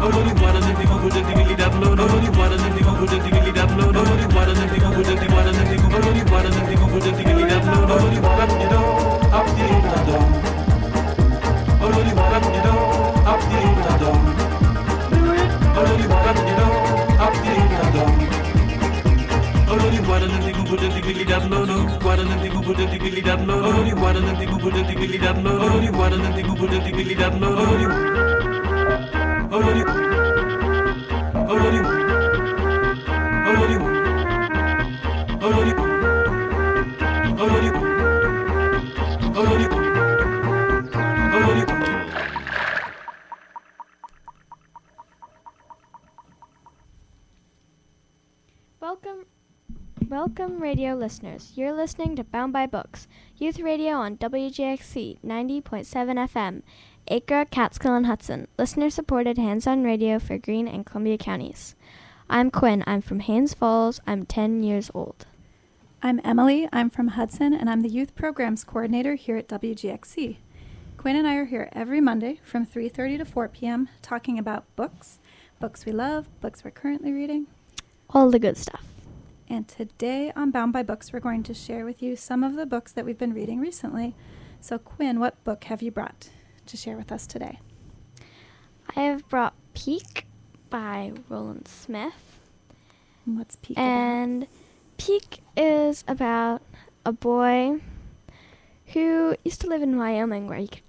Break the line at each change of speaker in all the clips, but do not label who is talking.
Welcome, radio listeners. You're listening to Bound by Books, youth radio on WGXC 90.7 FM, Acre, Catskill, and Hudson, listener-supported hands-on radio for Greene and Columbia counties. I'm Quinn. I'm from Haines Falls. I'm 10 years old.
I'm Emily. I'm from Hudson, and I'm the Youth Programs Coordinator here at WGXC. Quinn and I are here every Monday from 3:30 to 4 p.m. talking about books we love, books we're currently reading.
All the good stuff.
And today on Bound by Books, we're going to share with you some of the books that we've been reading recently. So, Quinn, what book have you brought to share with us today?
I have brought Peak by Roland Smith.
And what's Peak
about? Peak is about a boy who used to live in Wyoming where he could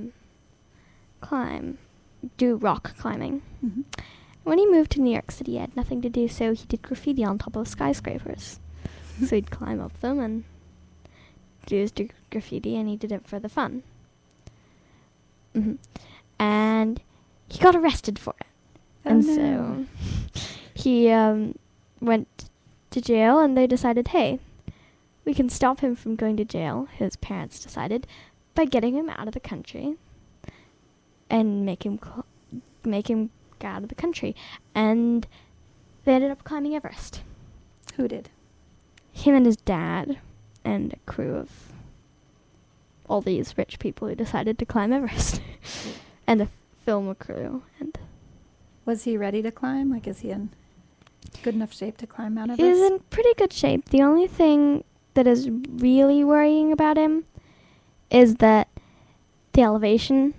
do rock climbing.
Mm-hmm.
When he moved to New York City, he had nothing to do, so he did graffiti on top of skyscrapers. So he'd climb up them and do his graffiti, and he did it for the fun. Mm-hmm. And he got arrested for it. So he went to jail, and they decided, hey, we can stop him from going to jail, his parents decided, by getting him out of the country and make him go out of the country. And they ended up climbing Everest.
Who did?
Him and his dad and a crew of all these rich people who decided to climb Everest. And a film crew. And
was he ready to climb? Like, is he in good enough shape to climb Mount Everest?
He's in pretty good shape. The only thing that is really worrying about him is that the elevation,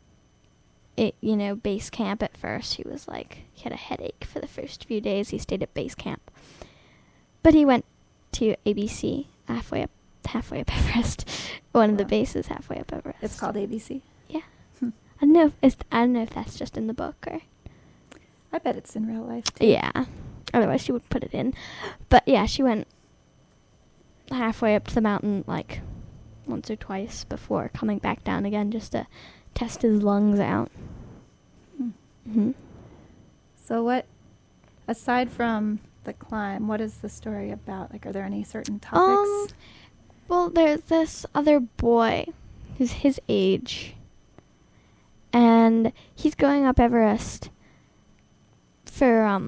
base camp at first, he had a headache for the first few days. He stayed at base camp. But he went to ABC, halfway up Everest. One of the bases halfway up Everest.
It's called ABC?
Yeah. I don't know if that's just in the book or...
I bet it's in real life, too.
Yeah. Otherwise she would put it in. But yeah, she went halfway up to the mountain once or twice before coming back down again just to test his lungs out. Mm-hmm.
So aside from the climb, what is the story about? Are there any certain topics?
Well, there's this other boy who's his age, and he's going up Everest for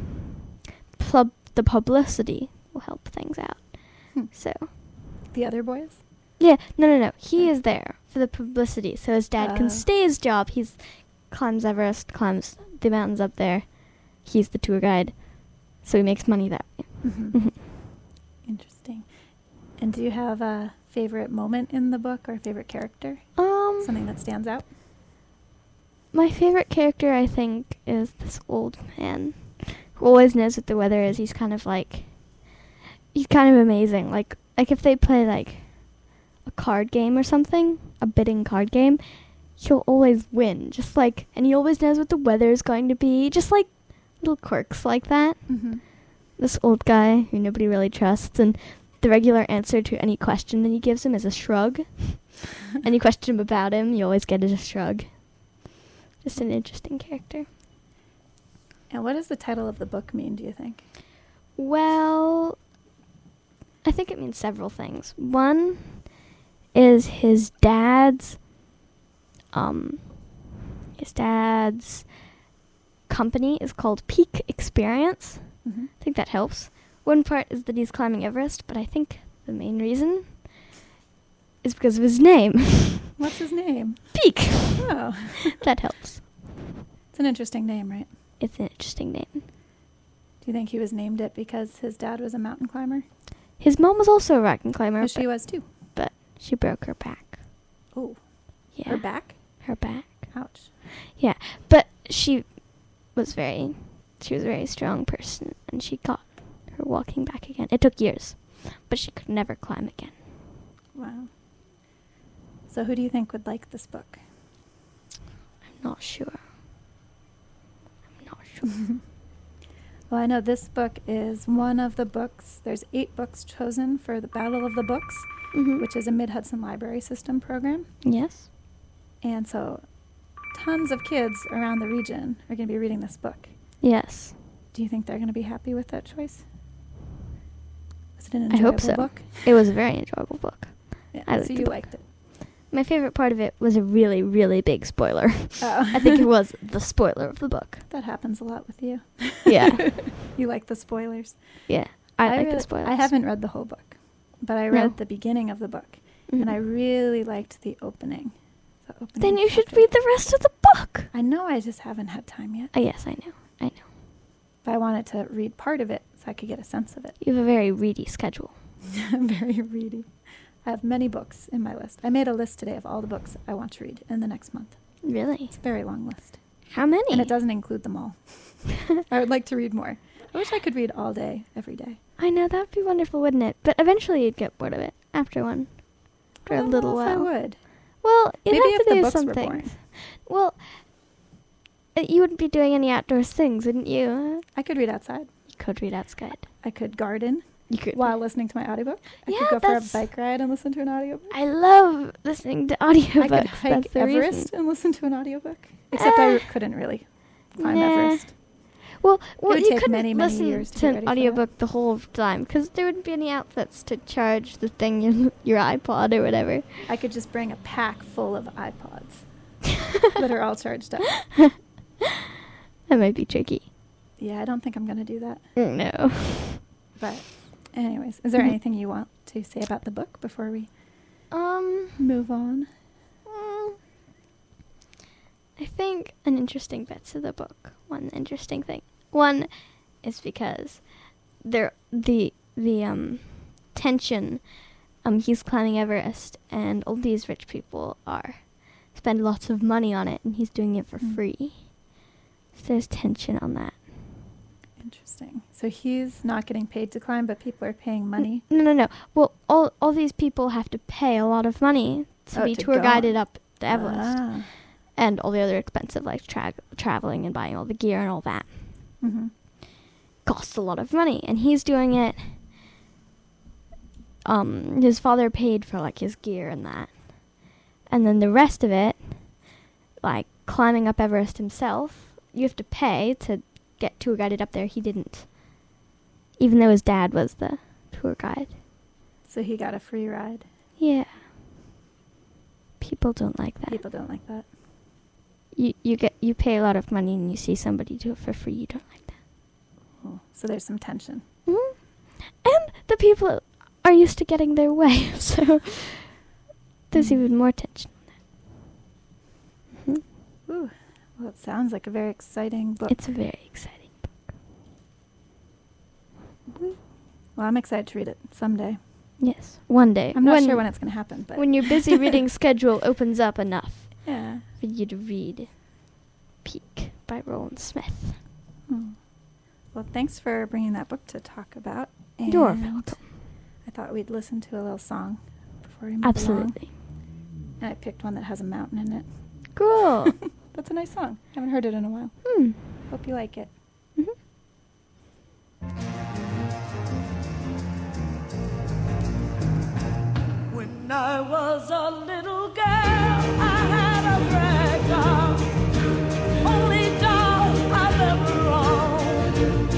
the publicity will help things out. So
the other boys?
Yeah, no. He is there for the publicity, so his dad can stay his job. He climbs Everest, climbs the mountains up there. He's the tour guide, so he makes money that way.
Mm-hmm. Interesting. And do you have a favorite moment in the book or a favorite character? Something that stands out?
My favorite character, I think, is this old man who always knows what the weather is. He's kind of amazing. Like if they play a card game or something, a bidding card game, he'll always win. And he always knows what the weather is going to be. Just little quirks like that.
Mm-hmm.
This old guy who nobody really trusts, and the regular answer to any question that he gives him is a shrug. Any question about him, you always get a shrug. Just an interesting character.
And what does the title of the book mean, do you think?
Well, I think it means several things. One is his dad's company is called Peak Experience.
Mm-hmm.
I think that helps. One part is that he's climbing Everest, but I think the main reason is because of his name.
What's his name?
Peak.
Oh.
That helps.
It's It's an interesting name, right?
It's an interesting name.
Do you think he was named it because his dad was a mountain climber?
His mom was also a rock climber.
Oh, she was too.
But she broke her back.
Oh.
Yeah.
Her back?
Her back.
Ouch.
Yeah. But she was a very strong person, and she got her walking back again. It took years, but she could never climb again.
Wow. So who do you think would like this book?
I'm not sure.
Well, I know this book is one of the books. There's 8 books chosen for the Battle of the Books,
Mm-hmm.
which is a Mid-Hudson Library System program.
Yes.
And so tons of kids around the region are going to be reading this book.
Yes.
Do you think they're going to be happy with that choice? Was it an
I
enjoyable
hope so.
book?
It was a very enjoyable book.
Yeah,
I
so
liked the
you
book.
liked it.
My favorite part of it was a really, really big spoiler.
Oh.
I think it was the spoiler of the book.
That happens a lot with you.
Yeah.
You like the spoilers.
Yeah. I like
really-
the spoilers.
I haven't read the whole book, but I
No.
read the beginning of the book, and I
Mhm.
really liked the opening.
Then you should
chapter.
read the rest of the book.
I know, I just haven't had time yet.
Yes, I know.
But I wanted to read part of it so I could get a sense of it.
You have a very ready schedule.
I'm very ready. I have many books in my list. I made a list today of all the books I want to read in the next month.
Really?
It's a very long list.
How many?
And it doesn't include them all. I would like to read more. I wish I could read all day, every day.
I know, that would be wonderful, wouldn't it? But eventually you'd get bored of it after one. For
I
a
don't
little
know if
while.
I would.
Well, you'd
Maybe
have
if
to
the
do
books
some
were
things.
boring.
Well, you wouldn't be doing any outdoors things, wouldn't you?
I could read outside.
You could read outside.
I could garden
You could.
while listening to my audiobook. I
Yeah,
could go for a
that's-
bike ride and listen to an audiobook.
I love listening to audiobooks.
I could hike
That's the
Everest
reason.
and listen to an audiobook. Except I couldn't really climb
Nah.
Everest.
Well,
would
you
take
couldn't
many, many
listen
years to
to
get
an
ready for
audiobook the whole time because there wouldn't be any outlets to charge the thing, your iPod or whatever.
I could just bring a pack full of iPods that are all charged up.
That might be tricky.
Yeah, I don't think I'm going to do that.
No.
But anyways, is there
Mhm.
anything you want to say about the book before we
Um,
move on?
I think an interesting bits of the book. One interesting thing. One is because the tension. He's climbing Everest, and all these rich people spend lots of money on it, and he's doing it for free. So there's tension on that.
Interesting. So he's not getting paid to climb, but people are paying money.
No. Well, all these people have to pay a lot of money to be
to
tour
go
guided
on.
up the Everest.
Ah.
And all the other expensive, like traveling and buying all the gear and all that.
Mm-hmm.
Costs a lot of money. And he's doing it. His father paid for, like, his gear and that. And then the rest of it, like, climbing up Everest himself, you have to pay to get tour guided up there. He didn't. Even though his dad was the tour guide.
So he got a free ride.
Yeah. People don't like that.
People don't like that.
You pay a lot of money and you see somebody do it for free. You don't like that.
Oh, so there's some tension.
Mm-hmm. And the people are used to getting their way, so there's even more tension on that. Mm-hmm.
Ooh. Well, it sounds like a very exciting book.
It's a very exciting book.
Well, I'm excited to read it someday.
Yes, one day.
I'm not sure when it's going to happen, but
when your busy reading schedule opens up enough
yeah.
for you to read Peak by Roland Smith.
Hmm. Well, thanks for bringing that book to talk about. And
You're welcome.
I thought we'd listen to a little song before we move
Absolutely.
along. And I picked one that has a mountain in it.
Cool.
That's a nice song. Haven't heard it in a while. Hope you like it.
Mm-hmm.
When I was a little girl, I had a rag doll, only doll I've ever owned.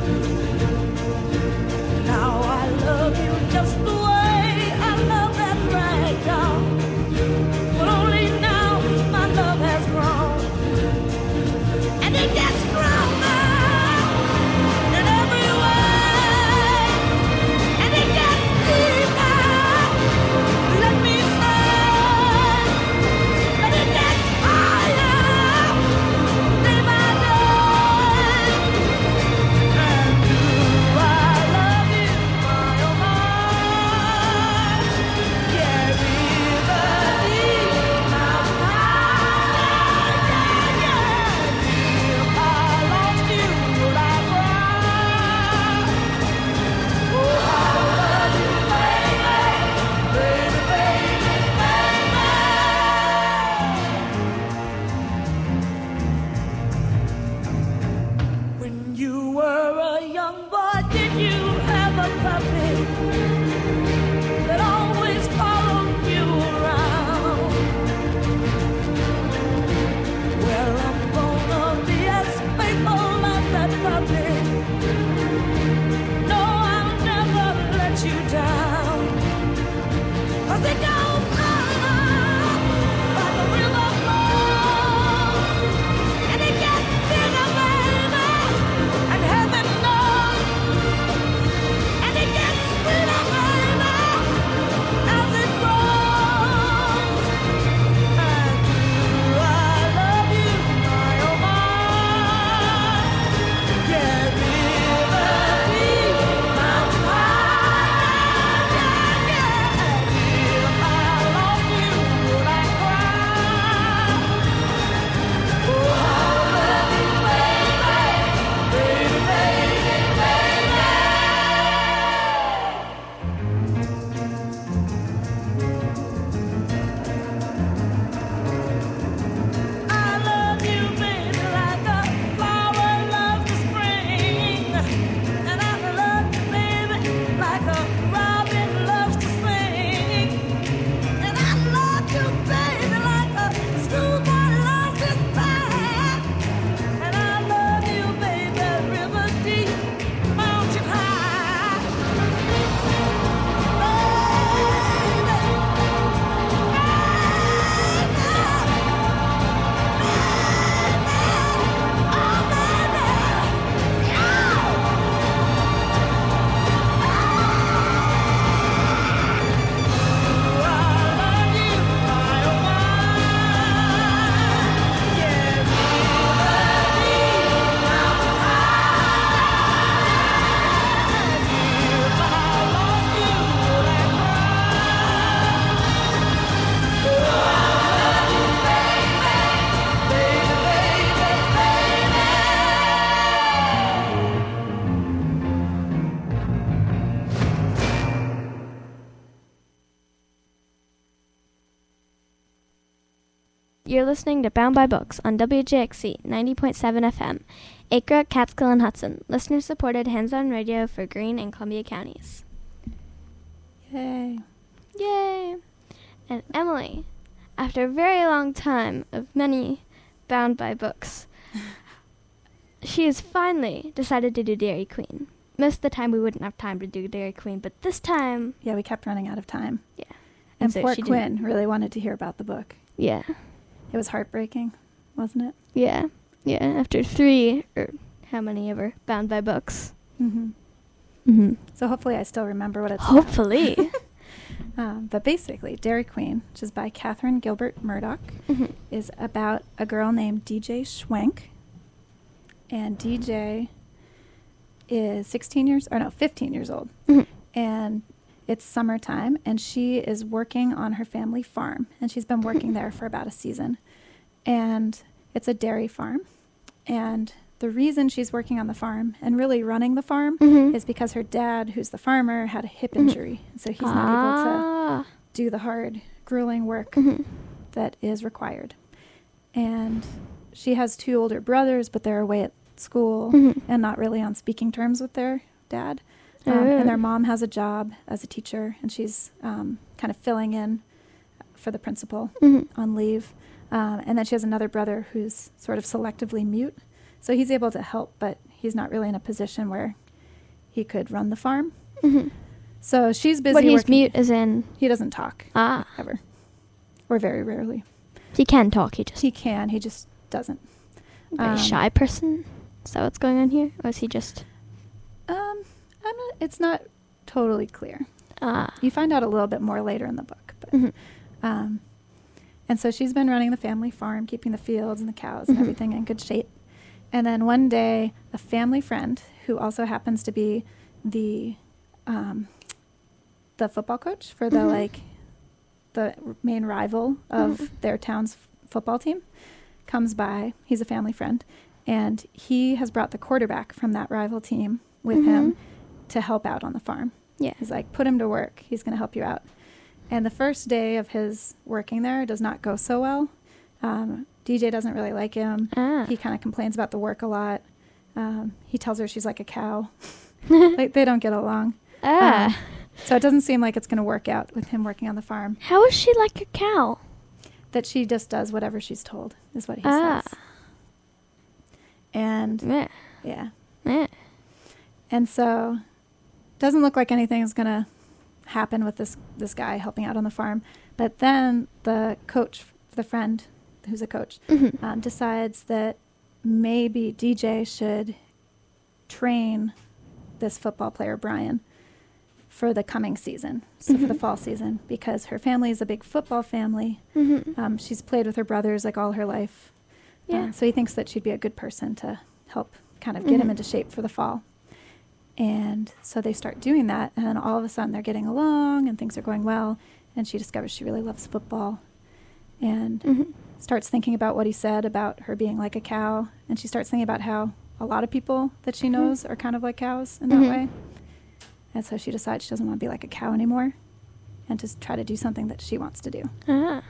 Now I love you just the way I love that rag doll, but only now my love has grown, and it gets stronger in every way, and it gets deeper. Let me say
You're listening to Bound by Books on WJXC 90.7 FM, Acre, Catskill, and Hudson. Listener-supported hands-on radio for Greene and Columbia counties.
Yay.
Yay! And Emily, after a very long time of many Bound by Books, she has finally decided to do Dairy Queen. Most of the time we wouldn't have time to do Dairy Queen, but this time...
Yeah, we kept running out of time.
Yeah.
And
so
poor
she
Quinn
didn't.
really wanted to hear about the book.
Yeah.
It was heartbreaking, wasn't it?
Yeah. Yeah, after 3, or how many ever, Bound by Books.
Mm-hmm.
Mm-hmm.
So hopefully I still remember what it's about.
Hopefully.
But basically, Dairy Queen, which is by Catherine Gilbert Murdoch,
Mm-hmm.
is about a girl named DJ Schwenk. And DJ is 15 years old.
Mm-hmm.
And it's summertime, and she is working on her family farm. And she's been working there for about a season. And it's a dairy farm. And the reason she's working on the farm and really running the farm
Mhm.
is because her dad, who's the farmer, had a hip injury. And so he's not able to do the hard, grueling work
Mhm.
that is required. And she has 2 older brothers, but they're away at school
Mhm.
and not really on speaking terms with their dad.
Oh.
And their mom has a job as a teacher, and she's kind of filling in for the principal
Mhm.
on leave. And then she has another brother who's sort of selectively mute. So he's able to help, but he's not really in a position where he could run the farm.
Mhm.
So she's busy
What he's
working.
mute as in...
He doesn't talk ever, or very rarely.
He can talk, he just...
He can, he just doesn't.
Very shy person? Is that what's going on here? Or is he just...
It's not totally clear.
Ah.
You find out a little bit more later in the book. But,
Mhm.
and so she's been running the family farm, keeping the fields and the cows and
Mhm.
everything in good shape. And then one day, a family friend, who also happens to be the football coach for the
Mhm.
the main rival of
Mhm.
their town's football team, comes by. He's a family friend, and he has brought the quarterback from that rival team with him to help out on the farm.
Yeah.
He's like, put him to work. He's going to help you out. And the first day of his working there does not go so well. DJ doesn't really like him.
Ah.
He kind of complains about the work a lot. He tells her she's like a cow. Like, they don't get along.
Ah.
So it doesn't seem like it's going to work out with him working on the farm.
How is she like a cow?
That she just does whatever she's told, is what he
Ah.
says. And,
Meh.
yeah.
Meh.
And so doesn't look like anything is going to happen with this guy helping out on the farm. But then the coach, the friend who's a coach,
Mhm.
decides that maybe DJ should train this football player, Brian, for the coming season, so for the fall season, because her family is a big football family.
Mhm.
She's played with her brothers like all her life.
Yeah.
So he thinks that she'd be a good person to help kind of get him
Mhm.
into shape for the fall. And so they start doing that, and then all of a sudden they're getting along and things are going well, and she discovers she really loves football and
Mhm.
starts thinking about what he said about her being like a cow, and she starts thinking about how a lot of people that she knows are kind of like cows in that
Mhm.
way. And so she decides she doesn't want to be like a cow anymore and to try to do something that she wants to do.
Ah.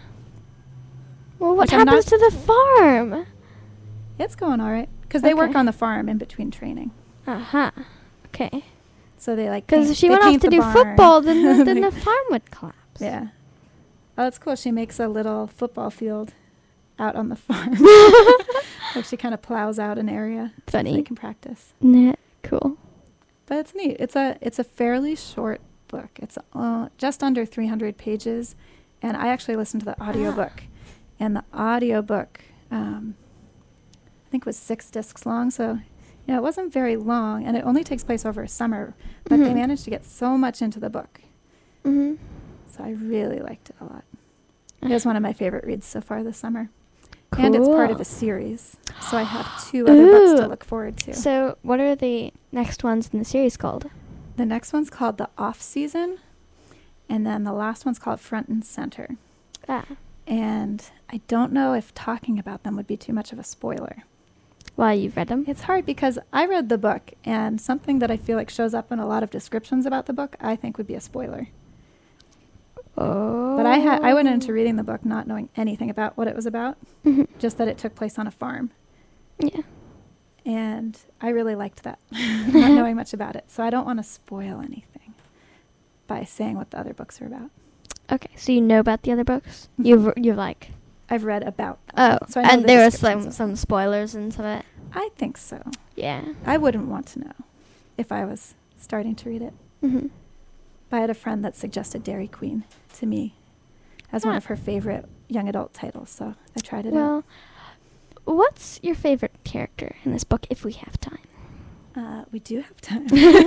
Well, what
Which I'm
happens
not-
to the farm?
It's going all right, because they work
Okay.
on the farm in between training.
Uh-huh. Okay.
So they like
Because
paint-
if she
they
went off
paint
to
the
do
barn.
football, then the
They-
farm would collapse.
Yeah. Oh, that's cool. She makes a little football field out on the farm. Like she kind of plows out an area so
Funny.
they can practice.
Nah, cool.
But it's neat. It's a fairly short book. It's just under 300 pages, and I actually listened to the audiobook. And the audiobook, I think, was 6 discs long, so it wasn't very long, and it only takes place over a summer, but they
Mhm.
managed to get so much into the book.
Mm-hmm.
So I really liked it a lot. It was one of my favorite reads so far this summer. And it's part of a series, so I have 2 other books to
Ooh.
look forward to.
So, what are the next ones in the series called?
The next one's called The Off Season, and then the last one's called Front and Center.
Ah.
And I don't know if talking about them would be too much of a spoiler.
Well, you've read them?
It's hard because I read the book, and something that I feel like shows up in a lot of descriptions about the book, I think would be a spoiler.
Oh.
But I went into reading the book not knowing anything about what it was about, just that it took place on a farm.
Yeah.
And I really liked that, not knowing much about it. So I don't want to spoil anything by saying what the other books are about.
Okay, so you know about the other books?
Mhm.
You've like...
I've read about them.
Oh,
So I know
and
the
there are
descriptions
some
of them.
spoilers and some of it.
I think so.
Yeah.
I wouldn't want to know if I was starting to read it.
Mm-hmm.
But I had a friend that suggested Dairy Queen to me as one
Ah.
of her favorite young adult titles, so I tried it out.
Well, what's your favorite character in this book, if we have time?
We do have time.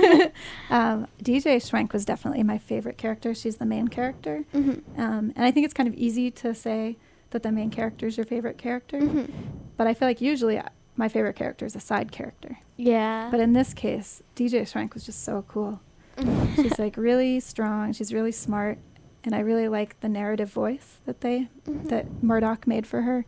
DJ Schwenk was definitely my favorite character. She's the main character.
Mm-hmm.
And I think it's kind of easy to say that the main character is your favorite character.
Mm-hmm.
But I feel like usually my favorite character is a side character.
Yeah.
But in this case, DJ Schwenk was just so cool. She's like really strong. She's really smart. And I really like the narrative voice that Murdoch made for her.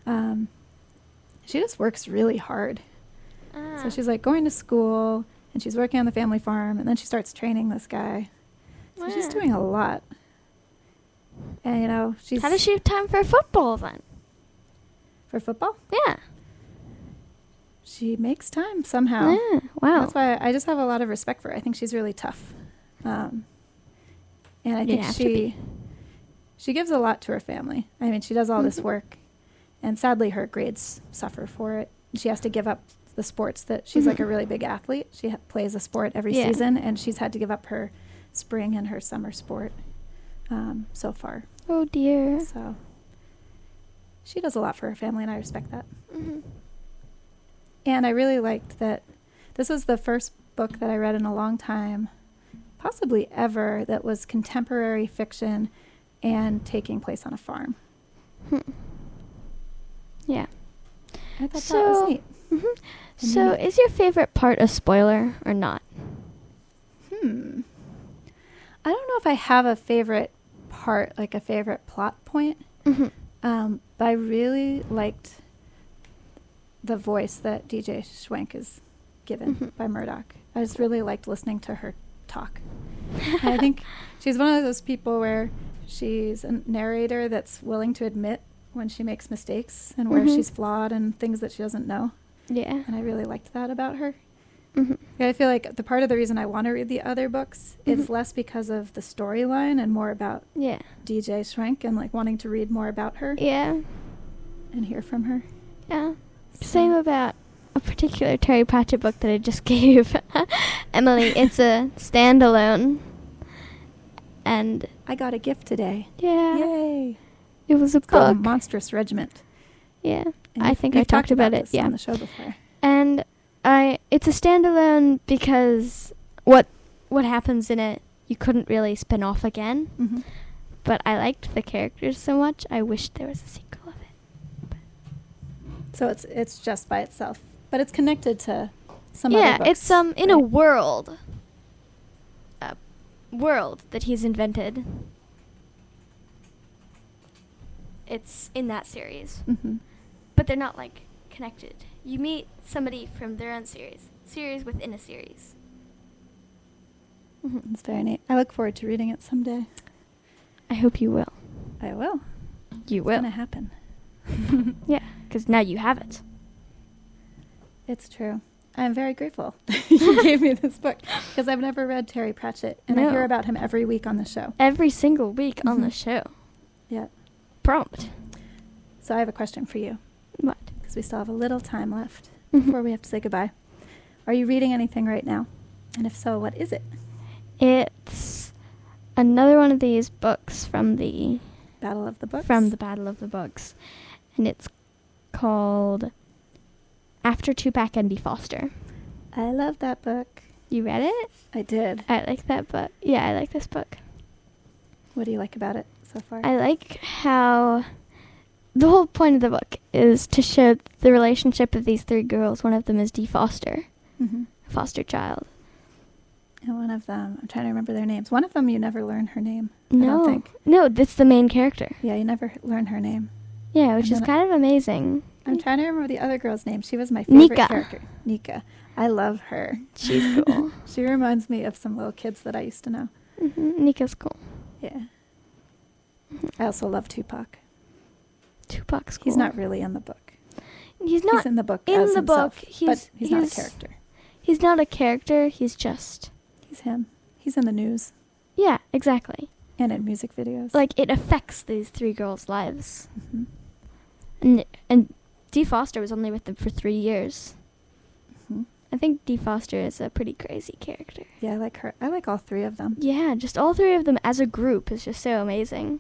She just works really hard. So she's like going to school and she's working on the family farm and then she starts training this guy. So she's doing a lot. And you know, she's...
How does she have time for football then?
For football?
Yeah.
She makes time somehow.
Yeah. Wow.
That's why I just have a lot of respect for her. I think she's really tough. And I think
have to be.
she gives a lot to her family. I mean, she does all this work. And sadly, her grades suffer for it. She has to give up the sports that she's like a really big athlete. She plays a sport every season, and she's had to give up her spring and her summer sport so far.
Oh, dear.
So she does a lot for her family, and I respect that.
Mm-hmm.
And I really liked that this was the first book that I read in a long time, possibly ever, that was contemporary fiction and taking place on a farm.
Yeah.
I thought that was neat.
Mm-hmm. So is your favorite part a spoiler or not?
I don't know if I have a favorite part, like a favorite plot point. But I really liked the voice that DJ Schwenk is given by Murdoch. I just really liked listening to her talk. And I think she's one of those people where she's a narrator that's willing to admit when she makes mistakes and where she's flawed and things that she doesn't know.
Yeah.
And I really liked that about her. I feel like the part of the reason I want to read the other books is less because of the storyline and more about
Yeah.
DJ Schwenk and like wanting to read more about her
Yeah.
and hear from her.
Yeah. Same about a particular Terry Pratchett book that I just gave Emily. It's a standalone. And
I got a gift today.
yeah.
Yay.
It was a
It's called
book.
Monstrous Regiment.
Yeah.
And
I think I
we've
talked about it.
this
Yeah.
on the show before.
And it's a standalone because what happens in it you couldn't really spin off again. But I liked the characters so much I wished there was a sequel of it.
So it's just by itself, but it's connected to some other
Yeah,
books.
it's in a
right?
world that he's invented. It's in that series. But they're not like connected. You meet somebody from their own series within a series.
It's very neat. I look forward to reading it someday.
I hope you will.
I will.
You
It's
will.
gonna happen.
Yeah, because now you have it.
It's true. I'm very grateful that you gave me this book because I've never read Terry Pratchett, and I
No.
hear about him every week on the show.
Every single week on the show.
Yeah.
Prompt.
So I have a question for you
What?
because we still have a little time left before we have to say goodbye. Are you reading anything right now? And if so, what is it?
It's another one of these books from the
Battle of the Books?
Battle of the Books. And it's called After Tupac and D. Foster.
I love that book.
You read it?
I did.
I like that book. Yeah, I like this book.
What do you like about it so far?
I like how the whole point of the book is to show the relationship of these three girls. One of them is Dee Foster, a foster child.
And one of them, I'm trying to remember their names. One of them, you never learn her name. I don't think.
No, that's the main character.
Yeah, you never learn her name.
Yeah, which
And
is
then
kind of amazing.
I'm trying to remember the other girl's name. She was my favorite
Nika.
character. Nika. I love her.
She's cool.
She reminds me of some little kids that I used to know.
Nika's cool.
Yeah. I also love Tupac.
Tupac's cool.
He's not really in the book.
He's not
He's in the book
in
as
the
himself,
book.
but he's not a character.
He's not a character. He's just.
He's him. He's in the news
Yeah, exactly.
and in music videos.
Like, it affects these 3 girls' lives.
Mhm.
And Dee Foster was only with them for 3 years.
Mhm.
I think Dee Foster is a pretty crazy character.
Yeah, I like her. I like all 3 of them.
Yeah, just all 3 of them as a group is just so amazing.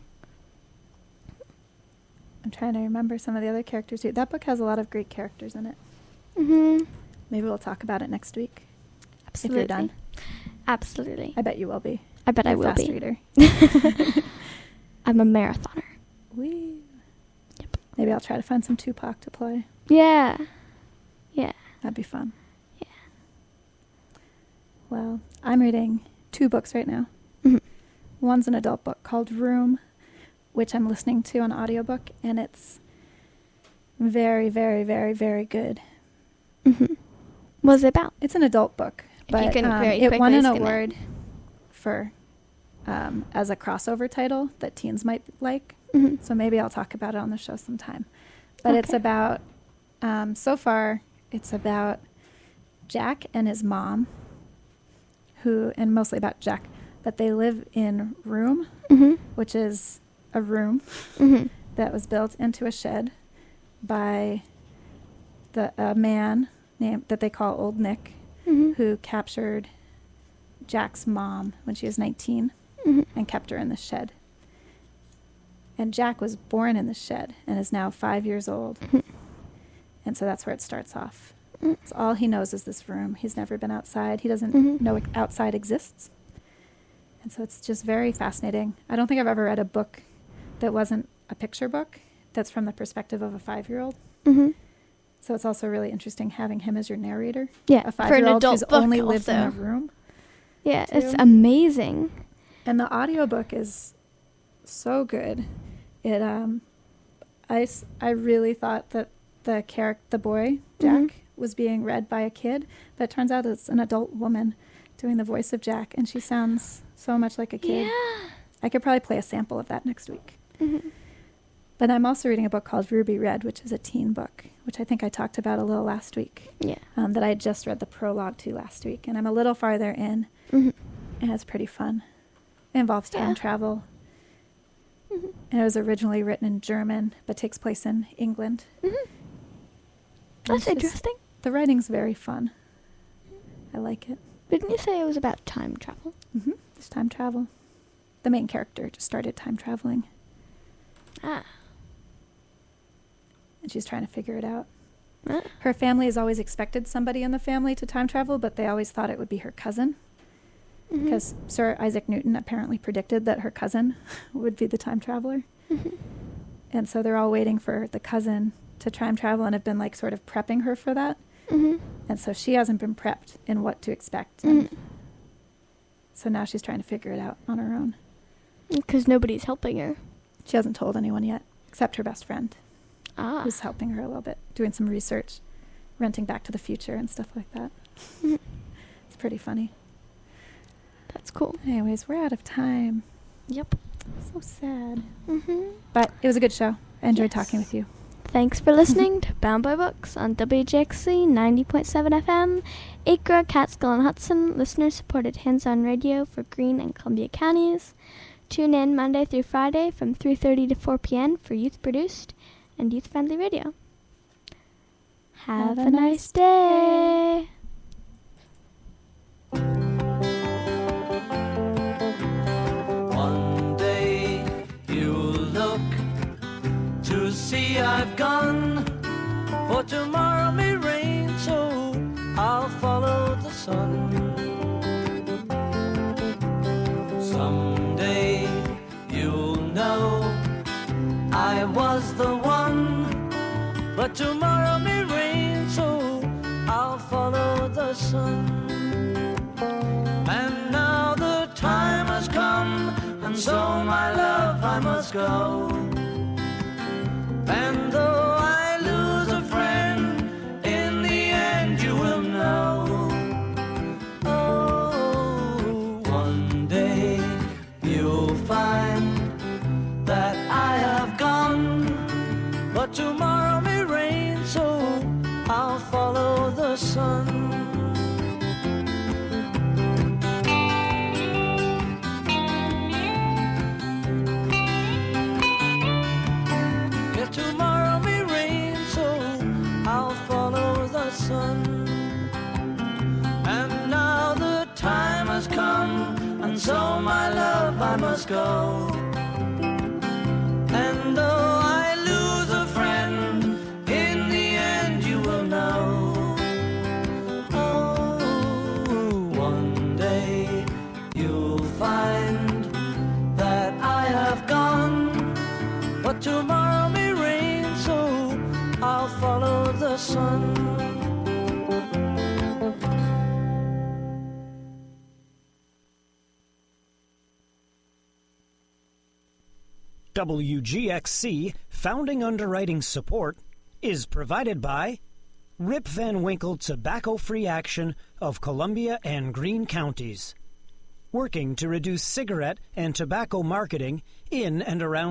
I'm trying to remember some of the other characters too. That book has a lot of great characters in it.
Mm-hmm.
Maybe we'll talk about it next week.
Absolutely.
If you're done.
Absolutely.
I bet you will be.
I bet
You're
I
a
will
fast
be.
reader.
I'm a marathoner.
Wee.
Yep.
Maybe I'll try to find some Tupac to play.
Yeah. Yeah.
That'd be fun.
Yeah.
Well, I'm reading 2 books right now.
Mhm.
One's an adult book called Room, which I'm listening to on audiobook, and it's very, very, very, very good.
Mm-hmm. What's it about?
It's an adult book,
If you
but
can very
it won
quickly
an
skim it.
award for as a crossover title that teens might like.
Mm-hmm.
So maybe I'll talk about it on the show sometime. But it's
Okay.
about, so far, it's about Jack and his mom, and mostly about Jack, but they live in Room,
Mm-hmm.
which is a room
Mm-hmm.
that was built into a shed by a man named that they call Old Nick,
Mm-hmm.
who captured Jack's mom when she was 19
Mm-hmm.
and kept her in the shed. And Jack was born in the shed and is now 5 years old.
Mhm.
And so that's where it starts off.
Mm.
So all he knows is this room. He's never been outside. He doesn't
Mhm.
know outside exists. And so it's just very fascinating. I don't think I've ever read a book that wasn't a picture book that's from the perspective of a 5-year-old.
Mm-hmm.
So it's also really interesting having him as your narrator.
Yeah,
A
for an
5-year-old
adult
who's
book
only lived in a
also.
room.
Yeah, it's
too.
amazing.
And the audiobook is so good. It I really thought that the boy, Jack,
Mhm.
was being read by a kid, but it turns out it's an adult woman doing the voice of Jack, and she sounds so much like a kid.
Yeah.
I could probably play a sample of that next week.
Mm-hmm.
But I'm also reading a book called Ruby Red, which is a teen book, which I think I talked about a little last week,
Yeah.
that I had just read the prologue to last week, and I'm a little farther in,
Mm-hmm.
and it's pretty fun. It involves time
Yeah.
travel,
Mm-hmm.
and it was originally written in German, but takes place in England.
Mm-hmm.
And
That's
it's just-
interesting.
The writing's very fun. I like it.
Didn't you say it was about time travel?
Mm-hmm. There's time travel. The main character just started time traveling,
Ah.
and she's trying to figure it out.
Ah.
Her family has always expected somebody in the family to time travel, but they always thought it would be her cousin,
Mhm.
because Sir Isaac Newton apparently predicted that her cousin would be the time traveler.
Mhm.
And so they're all waiting for the cousin to time travel and have been like sort of prepping her for that.
Mhm.
And so she hasn't been prepped in what to expect. And
Mhm.
so now she's trying to figure it out on her own.
Because nobody's helping her.
She hasn't told anyone yet, except her best friend,
Ah.
who's helping her a little bit, doing some research, renting Back to the Future and stuff like that.
Mhm.
It's pretty funny.
That's cool.
Anyways, we're out of time.
Yep.
So sad.
Mm-hmm.
But it was a good show. I enjoyed
Yes.
talking with you.
Thanks for listening to Bound by Books on WJXC 90.7 FM, Acre, Catskill, and Hudson, listener-supported hands-on radio for Greene and Columbia counties. Tune in Monday through Friday from 3:30 to 4 p.m. for youth-produced and youth-friendly radio. Have a nice day.
One day you'll look to see I've gone, for tomorrow may rain, so I'll follow the sun. Someday you'll know I was the one, but tomorrow may rain, so I'll follow the sun. And now the time has come, and so my love I must go. And though I lose a friend, in the end you will know. Oh, one day you'll find that so my love, I must go. And though I lose a friend, in the end you will know. Oh, one day you'll find that I have gone, but tomorrow may rain, so I'll follow the sun.
WGXC founding underwriting support is provided by Rip Van Winkle Tobacco-Free Action of Columbia and Greene Counties, working to reduce cigarette and tobacco marketing in and around